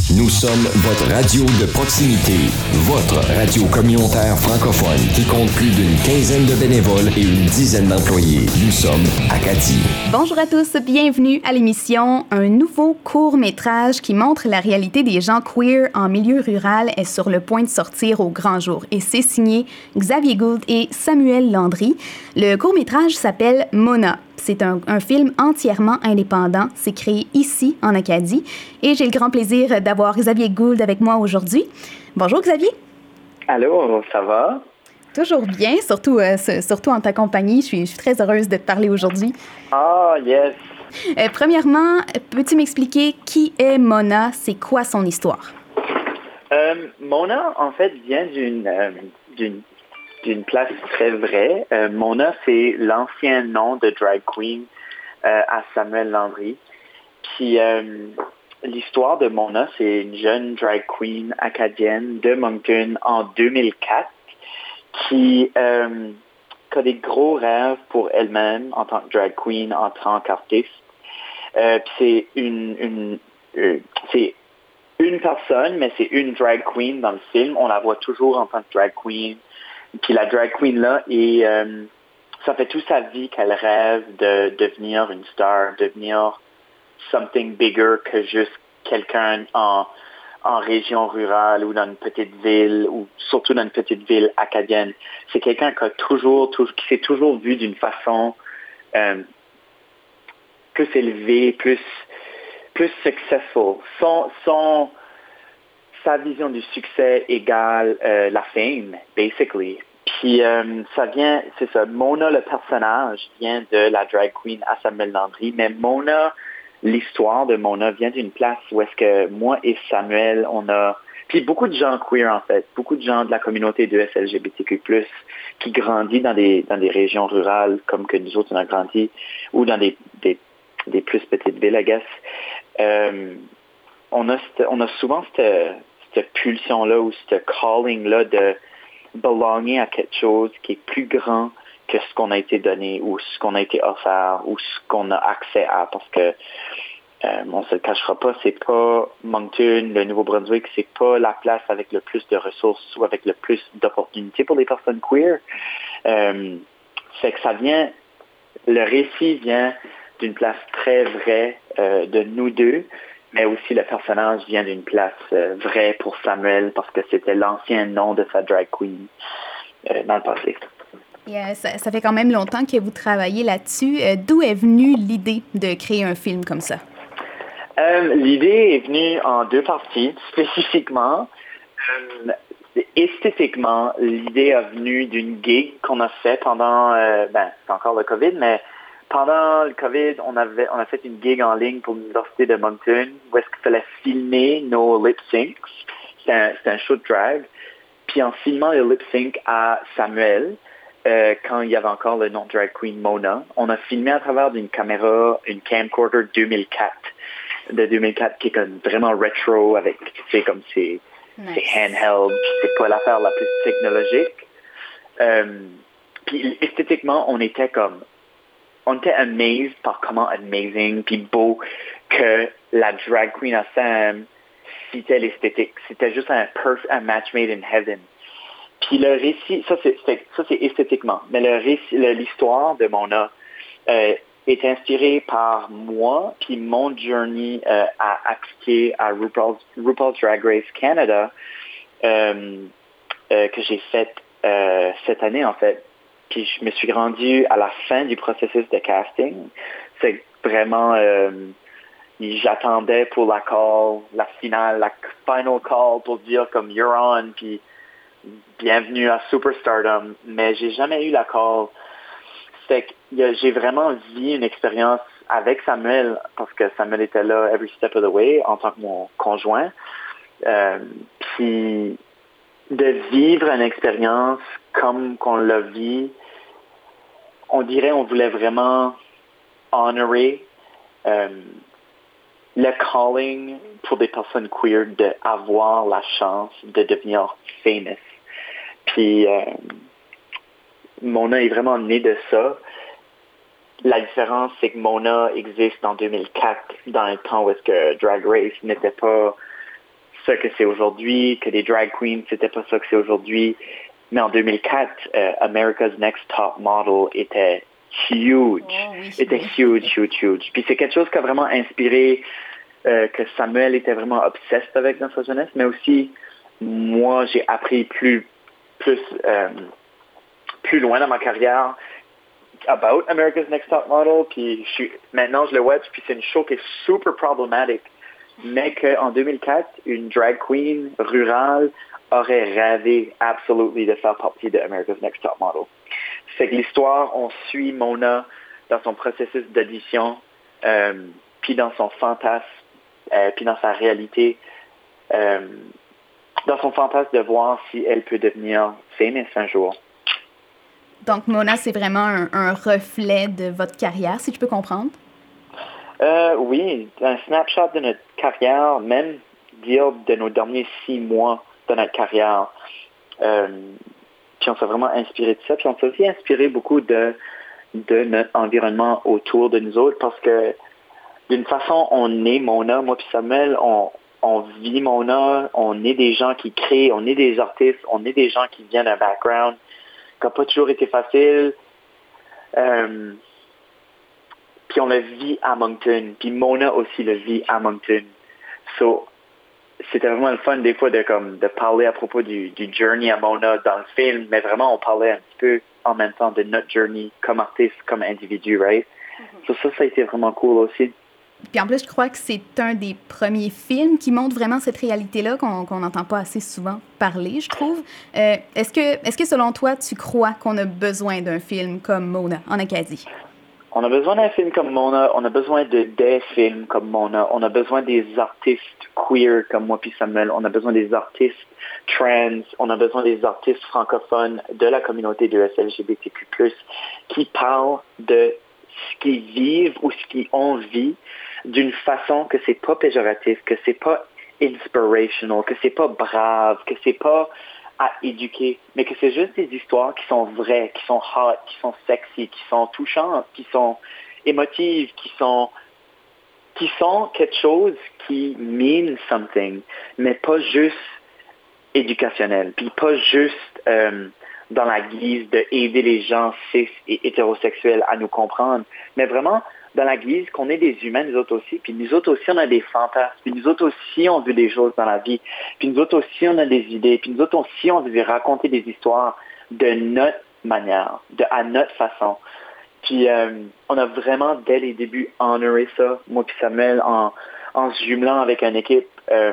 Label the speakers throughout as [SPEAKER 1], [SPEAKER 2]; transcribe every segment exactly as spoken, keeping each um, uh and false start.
[SPEAKER 1] Nous sommes votre radio de proximité, votre radio communautaire francophone qui compte plus d'une quinzaine de bénévoles et une dizaine d'employés. Nous sommes Acadie.
[SPEAKER 2] Bonjour à tous, bienvenue à l'émission. Un nouveau court-métrage qui montre la réalité des gens queer en milieu rural est sur le point de sortir au grand jour et c'est signé Xavier Gould et Samuel Landry. Le court-métrage s'appelle Mona. C'est un, un film entièrement indépendant. C'est créé ici, en Acadie. Et j'ai le grand plaisir d'avoir Xavier Gould avec moi aujourd'hui. Bonjour, Xavier.
[SPEAKER 3] Allô, ça va?
[SPEAKER 2] Toujours bien, surtout, euh, surtout en ta compagnie. Je suis, je suis très heureuse de te parler aujourd'hui.
[SPEAKER 3] Ah, yes.
[SPEAKER 2] Euh, premièrement, peux-tu m'expliquer qui est Mona? C'est quoi son histoire?
[SPEAKER 3] Euh, Mona, en fait, vient d'une... Euh, d'une d'une place très vraie. Euh, Mona, c'est l'ancien nom de drag queen euh, à Samuel Landry. Puis euh, l'histoire de Mona, c'est une jeune drag queen acadienne de Moncton en deux mille quatre qui, euh, qui a des gros rêves pour elle-même en tant que drag queen, en tant qu'artiste. Euh, puis c'est une, une euh, c'est une personne, mais c'est une drag queen dans le film. On la voit toujours en tant que drag queen. Puis la drag queen là, et euh, ça fait toute sa vie qu'elle rêve de devenir une star, devenir something bigger que juste quelqu'un en, en région rurale ou dans une petite ville, ou surtout dans une petite ville acadienne. C'est quelqu'un qui a toujours, toujours qui s'est toujours vu d'une façon euh, plus élevée, plus, plus successful. Son, son, sa vision du succès égale euh, la fame, basically. Puis euh, ça vient, c'est ça, Mona, le personnage, vient de la drag queen à Samuel Landry, mais Mona, l'histoire de Mona vient d'une place où est-ce que moi et Samuel, on a, puis beaucoup de gens queer en fait, beaucoup de gens de la communauté de L G B T Q plus, qui grandit dans des dans des régions rurales comme que nous autres on a grandi, ou dans des, des, des plus petites villes, I guess. Euh, on a, on a souvent cette cette pulsion-là ou ce calling-là de belonging à quelque chose qui est plus grand que ce qu'on a été donné ou ce qu'on a été offert ou ce qu'on a accès à. Parce que, euh, on se le cachera pas, c'est pas Moncton, le Nouveau-Brunswick, c'est pas la place avec le plus de ressources ou avec le plus d'opportunités pour les personnes queer. Euh, fait que ça vient, le récit vient d'une place très vraie euh, de nous deux, mais aussi le personnage vient d'une place euh, vraie pour Samuel parce que c'était l'ancien nom de sa drag queen euh, dans le passé.
[SPEAKER 2] Et, euh, ça, ça fait quand même longtemps que vous travaillez là-dessus. Euh, d'où est venue l'idée de créer un film comme ça?
[SPEAKER 3] Euh, l'idée est venue en deux parties, spécifiquement. Euh, esthétiquement, l'idée est venue d'une gig qu'on a fait pendant, euh, ben, c'est encore le COVID, mais pendant le COVID, on avait, on a fait une gig en ligne pour l'Université de Moncton où est-ce qu'il fallait filmer nos lip syncs. C'était un, c'était un show de drag. Puis en filmant les lip syncs à Samuel, euh, quand il y avait encore le nom de drag queen Mona, on a filmé à travers d'une caméra, une camcorder deux mille quatre, de deux mille quatre qui est comme vraiment rétro avec, tu sais, comme c'est, nice. C'est handheld, c'est pas l'affaire la plus technologique. Euh, puis esthétiquement, on était comme on était amazed par comment amazing puis beau que la drag queen à Sam citait l'esthétique. C'était juste un, perf, un match made in heaven. Puis le récit, ça c'est, c'est, ça c'est esthétiquement, mais le récit, le, l'histoire de Mona euh, est inspirée par moi puis mon journey euh, à appliquer à RuPaul's, RuPaul's Drag Race Canada euh, euh, que j'ai fait euh, cette année en fait. Puis je me suis rendu à la fin du processus de casting. C'est vraiment, euh, j'attendais pour la call, la finale, la final call pour dire comme you're on, puis bienvenue à Superstardom. Mais j'ai jamais eu la call. C'est que j'ai vraiment vécu une expérience avec Samuel parce que Samuel était là every step of the way en tant que mon conjoint. Euh, puis de vivre une expérience comme qu'on l'a vu, on dirait on voulait vraiment honorer euh, le calling pour des personnes queer d'avoir la chance de devenir famous. Puis euh, Mona est vraiment née de ça. La différence, c'est que Mona existe en deux mille quatre, dans un temps où est-ce que Drag Race n'était pas ce que c'est aujourd'hui, que les drag queens, c'était pas ça que c'est aujourd'hui. Mais en deux mille quatre, euh, America's Next Top Model était huge.
[SPEAKER 2] Oh, oui,
[SPEAKER 3] était
[SPEAKER 2] oui.
[SPEAKER 3] huge, huge, huge. Puis c'est quelque chose qui a vraiment inspiré, euh, que Samuel était vraiment obsessed avec dans sa jeunesse, mais aussi, moi, j'ai appris plus, plus, euh, plus loin dans ma carrière about America's Next Top Model, puis je suis, maintenant je le watch, puis c'est une show qui est super problématique, mais qu'en deux mille quatre, une drag queen rurale aurait rêvé absolument de faire partie de America's Next Top Model. C'est que l'histoire, on suit Mona dans son processus d'audition, euh, puis dans son fantasme, euh, puis dans sa réalité, euh, dans son fantasme de voir si elle peut devenir famous un jour.
[SPEAKER 2] Donc, Mona, c'est vraiment un, un reflet de votre carrière, si je peux comprendre?
[SPEAKER 3] Euh, oui, un snapshot de notre carrière, même dire de nos derniers six mois de notre carrière. Euh, puis on s'est vraiment inspiré de ça. Puis on s'est aussi inspiré beaucoup de, de notre environnement autour de nous autres parce que d'une façon, on est Mona, moi puis Samuel, on, on vit Mona, on est des gens qui créent, on est des artistes, on est des gens qui viennent d'un background qui n'a pas toujours été facile. Euh, puis on le vit à Moncton. Puis Mona aussi le vit à Moncton. So, c'était vraiment le fun des fois de, comme, de parler à propos du, du journey à Mona dans le film, mais vraiment on parlait un petit peu en même temps de notre journey comme artiste, comme individu, right? Mm-hmm. So, ça, ça a été vraiment cool aussi.
[SPEAKER 2] Puis en plus, je crois que c'est un des premiers films qui montre vraiment cette réalité-là qu'on qu'on n'entend pas assez souvent parler, je trouve. Euh, est-ce que, est-ce que selon toi, tu crois qu'on a besoin d'un film comme Mona en Acadie?
[SPEAKER 3] On a besoin d'un film comme Mona, on a besoin de des films comme Mona, on a besoin des artistes queer comme moi puis Samuel, on a besoin des artistes trans, on a besoin des artistes francophones de la communauté de L G B T Q plus, qui parlent de ce qu'ils vivent ou ce qu'ils ont vécu d'une façon que c'est pas péjoratif, que c'est pas inspirational, que c'est pas brave, que c'est pas à éduquer, mais que c'est juste des histoires qui sont vraies, qui sont hot, qui sont sexy, qui sont touchantes, qui sont émotives, qui sont qui sont quelque chose qui mean something, mais pas juste éducationnel, puis pas juste euh, dans la guise de aider les gens cis et hétérosexuels à nous comprendre, mais vraiment dans la guise qu'on est des humains, nous autres aussi, puis nous autres aussi, on a des fantasmes, puis nous autres aussi, on veut des choses dans la vie, puis nous autres aussi, on a des idées, puis nous autres aussi, on veut raconter des histoires de notre manière, de, à notre façon. Puis euh, on a vraiment, dès les débuts, honoré ça, moi puis Samuel, en, en se jumelant avec une équipe euh,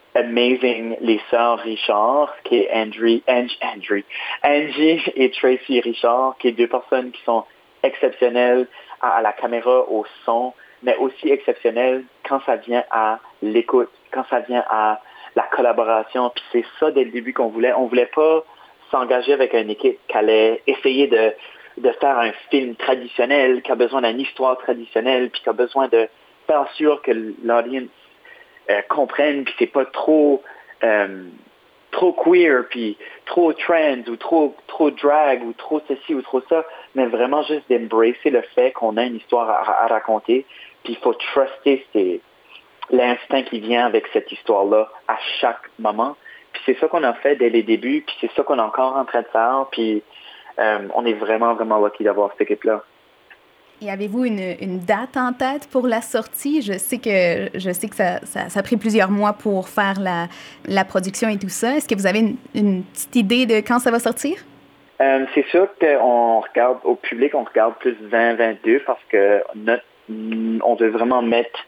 [SPEAKER 3] amazing, les sœurs Richard, qui est Andrew, Angie, Andrew, Angie et Tracy Richard, qui est deux personnes qui sont exceptionnelles à, à la caméra, au son, mais aussi exceptionnelles quand ça vient à l'écoute, quand ça vient à la collaboration. Puis c'est ça dès le début qu'on voulait. On voulait pas s'engager avec une équipe qui allait essayer de, de faire un film traditionnel, qui a besoin d'une histoire traditionnelle, puis qui a besoin de faire sûr que l'audience euh, comprenne, puis c'est pas trop euh, trop queer, puis trop trans, ou trop trop drag, ou trop ceci, ou trop ça, mais vraiment juste d'embrasser le fait qu'on a une histoire à, à raconter, puis il faut truster ces, l'instinct qui vient avec cette histoire-là à chaque moment. Puis c'est ça qu'on a fait dès les débuts, puis c'est ça qu'on est encore en train de faire, puis euh, on est vraiment, vraiment lucky d'avoir cette équipe-là.
[SPEAKER 2] Et avez-vous une, une date en tête pour la sortie? Je sais que, je sais que ça, ça, ça a pris plusieurs mois pour faire la, la production et tout ça. Est-ce que vous avez une, une petite idée de quand ça va sortir?
[SPEAKER 3] Euh, c'est sûr qu'on regarde, au public, on regarde plus vingt vingt-deux parce que notre, on veut vraiment mettre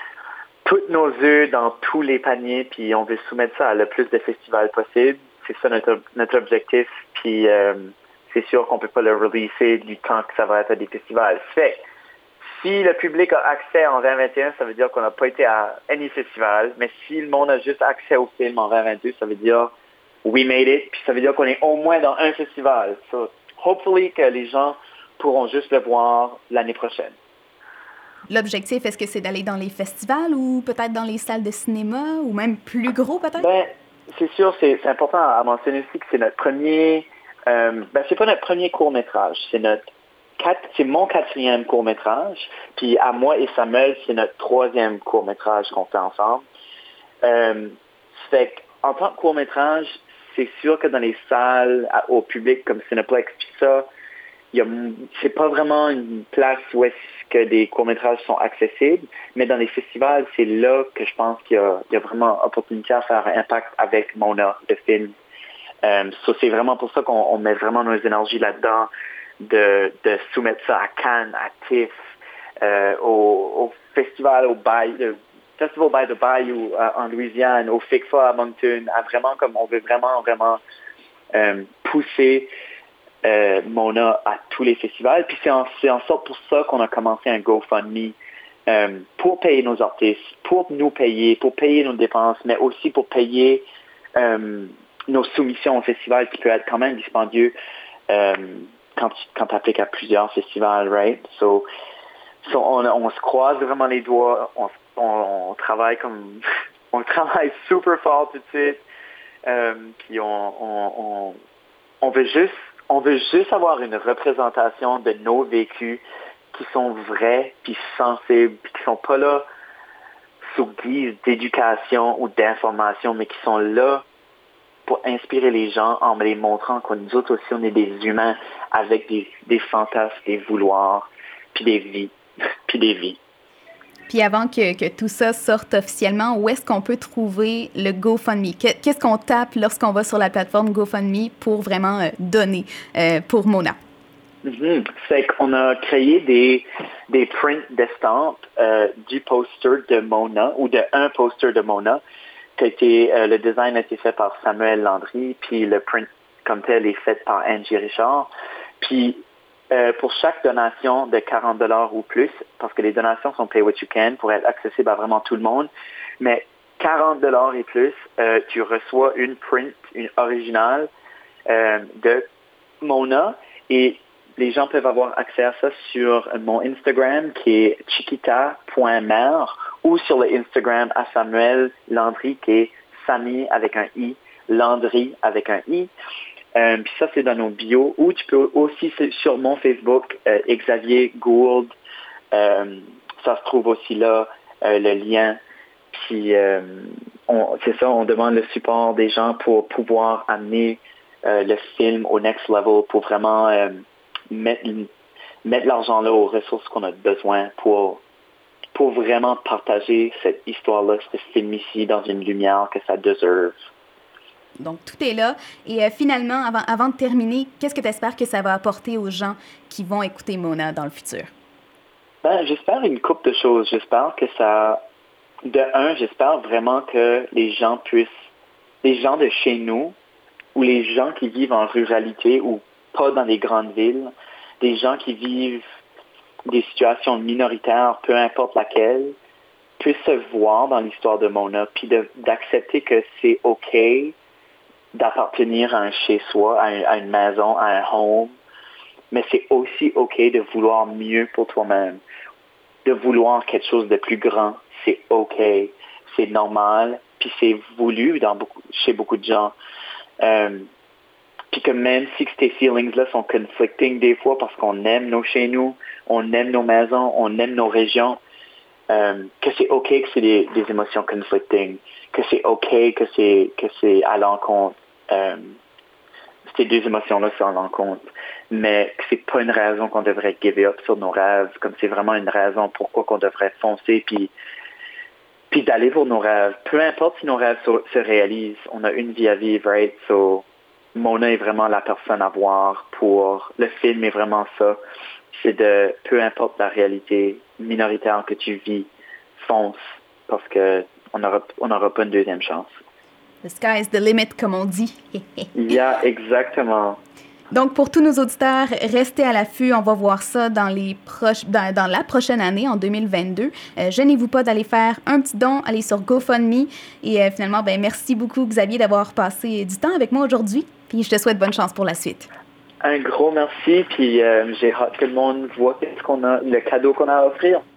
[SPEAKER 3] tous nos œufs dans tous les paniers, puis on veut soumettre ça à le plus de festivals possible. C'est ça notre, notre objectif, puis euh, c'est sûr qu'on ne peut pas le releaser du temps que ça va être à des festivals. Fait si le public a accès en vingt vingt et un, ça veut dire qu'on n'a pas été à any festival, mais si le monde a juste accès au film en vingt vingt-deux, ça veut dire we made it, puis ça veut dire qu'on est au moins dans un festival. So, hopefully que les gens pourront juste le voir l'année prochaine.
[SPEAKER 2] L'objectif, est-ce que c'est d'aller dans les festivals ou peut-être dans les salles de cinéma ou même plus gros peut-être?
[SPEAKER 3] Ben, c'est sûr, c'est, c'est important à mentionner aussi que c'est notre premier... Euh, ben, c'est pas notre premier court-métrage, c'est notre quatre, c'est mon quatrième court-métrage, puis à moi et Samuel, c'est notre troisième court-métrage qu'on fait ensemble. Euh, fait en tant que court-métrage, c'est sûr que dans les salles, à, au public comme Cineplex, puis ça, y a, c'est pas vraiment une place où est-ce que des courts-métrages sont accessibles, mais dans les festivals, c'est là que je pense qu'il y a, il y a vraiment opportunité à faire un impact avec Mona, le film. Euh, so c'est vraiment pour ça qu'on on met vraiment nos énergies là-dedans, de, de soumettre ça à Cannes, à TIFF, euh, au, au festival, au Bayou, le Festival by the Bayou euh, en Louisiane, au FICFA à Moncton, à vraiment comme on veut vraiment, vraiment euh, pousser euh, Mona à tous les festivals. Puis c'est en, c'est en sorte pour ça qu'on a commencé un GoFundMe euh, pour payer nos artistes, pour nous payer, pour payer nos dépenses, mais aussi pour payer euh, nos soumissions au festival qui peut être quand même dispendieux euh, quand tu quand tu appliques à plusieurs festivals, right? So, so on, on se croise vraiment les doigts, on, on, on travaille comme on travaille super fort tout de suite, euh, puis on, on, on, on veut juste on veut juste avoir une représentation de nos vécus qui sont vrais, puis sensibles, puis qui sont pas là sous guise d'éducation ou d'information, mais qui sont là pour inspirer les gens en les montrant que nous autres aussi, on est des humains avec des, des fantasmes, des vouloirs, puis des vies, puis des vies.
[SPEAKER 2] Puis avant que, que tout ça sorte officiellement, où est-ce qu'on peut trouver le GoFundMe? Qu'est-ce qu'on tape lorsqu'on va sur la plateforme GoFundMe pour vraiment euh, donner euh, pour Mona?
[SPEAKER 3] Mm-hmm. C'est qu'on a créé des, des prints d'estampes euh, du poster de Mona, ou de un poster de Mona, qui a été, euh, le design a été fait par Samuel Landry, puis le print comme tel est fait par Angie Richard. Puis euh, pour chaque donation de quarante dollars ou plus, parce que les donations sont pay what you can pour être accessibles à vraiment tout le monde, mais quarante dollars et plus, euh, tu reçois une print, une originale euh, de Mona, et les gens peuvent avoir accès à ça sur mon Instagram qui est chiquita point mère ou sur le Instagram à Samuel Landry qui est Samy avec un I, Landry avec un I. Euh, puis ça, c'est dans nos bios. Ou tu peux aussi sur mon Facebook, euh, Xavier Gould, euh, ça se trouve aussi là, euh, le lien. Puis euh, on, c'est ça, on demande le support des gens pour pouvoir amener euh, le film au next level, pour vraiment euh, mettre, mettre l'argent là aux ressources qu'on a besoin pour, pour vraiment partager cette histoire-là, ce film ici, dans une lumière que ça deserve.
[SPEAKER 2] Donc, tout est là. Et euh, finalement, avant, avant de terminer, qu'est-ce que tu espères que ça va apporter aux gens qui vont écouter Mona dans le futur?
[SPEAKER 3] Ben, j'espère une couple de choses. J'espère que ça... De un, j'espère vraiment que les gens puissent... Les gens de chez nous, ou les gens qui vivent en ruralité, ou pas dans les grandes villes, des gens qui vivent des situations minoritaires, peu importe laquelle, puissent se voir dans l'histoire de Mona, puis de, d'accepter que c'est OK d'appartenir à un chez-soi, à, un, à une maison, à un home, mais c'est aussi OK de vouloir mieux pour toi-même, de vouloir quelque chose de plus grand. C'est OK, c'est normal, puis c'est voulu dans beaucoup, chez beaucoup de gens. Euh, puis que même si ces feelings-là sont conflicting des fois parce qu'on aime nos chez nous, on aime nos maisons, on aime nos régions, euh, que c'est OK que c'est des, des émotions conflicting, que c'est OK que c'est que c'est à l'encontre. Euh, ces deux émotions-là sont à l'encontre. Mais que c'est pas une raison qu'on devrait give up sur nos rêves, comme c'est vraiment une raison pourquoi qu'on devrait foncer puis puis d'aller pour nos rêves. Peu importe si nos rêves se, se réalisent, on a une vie à vivre, right? So, Mona est vraiment la personne à voir pour... Le film est vraiment ça. C'est de... Peu importe la réalité minoritaire que tu vis, fonce, parce que on n'aura on n'aura pas une deuxième chance.
[SPEAKER 2] The sky is the limit, comme on dit.
[SPEAKER 3] Yeah, exactement.
[SPEAKER 2] Donc, pour tous nos auditeurs, restez à l'affût. On va voir ça dans, les proches, dans, dans la prochaine année, en deux mille vingt-deux. Euh, gênez-vous pas d'aller faire un petit don, aller sur GoFundMe. Et euh, finalement, ben, merci beaucoup, Xavier, d'avoir passé du temps avec moi aujourd'hui. Puis je te souhaite bonne chance pour la suite.
[SPEAKER 3] Un gros merci. Puis euh, j'ai hâte que le monde voit ce qu'on a, le cadeau qu'on a à offrir.